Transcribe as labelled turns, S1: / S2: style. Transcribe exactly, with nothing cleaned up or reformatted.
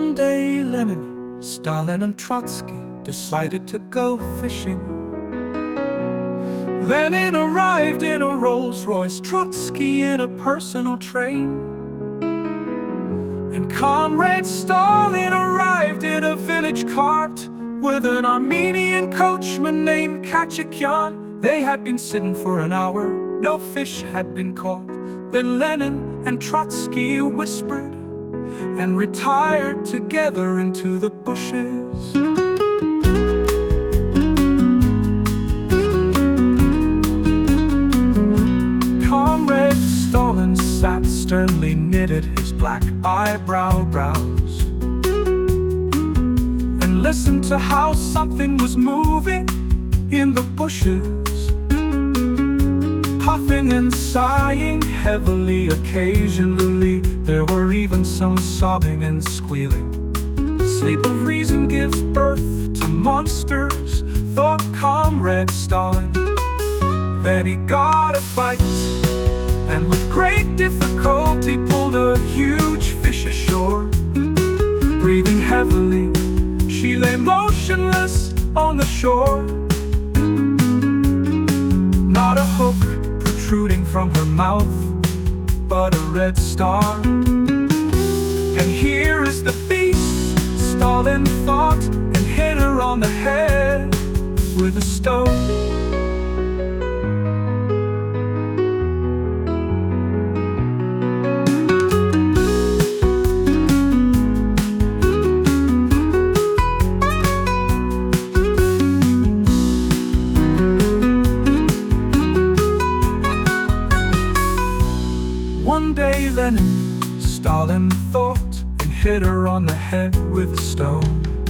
S1: One day Lenin, Stalin and Trotsky decided to go fishing. Lenin arrived in a Rolls-Royce, Trotsky in a personal train, and Comrade Stalin arrived in a village cart with an Armenian coachman named Kachikyan. They had been sitting for an hour, no fish had been caught. Then Lenin and Trotsky whispered and retired together into the bushes. Comrade Stalin sat sternly, knitted his black eyebrow brows, and listened to how something was moving in the bushes. Puffing and sighing heavily, occasionally there were even some sobbing and squealing. Sleep of reason gives birth to monsters, thought Comrade Stalin. Then he got a bite, and with great difficulty pulled a huge fish ashore. Breathing heavily, she lay motionless on the shore. Not a hook protruding from her mouth, but a red star. And here is the beast, Stalin thought, and hit her on the head with a stone. One day Lenin, Stalin thought, and hit her on the head with a stone.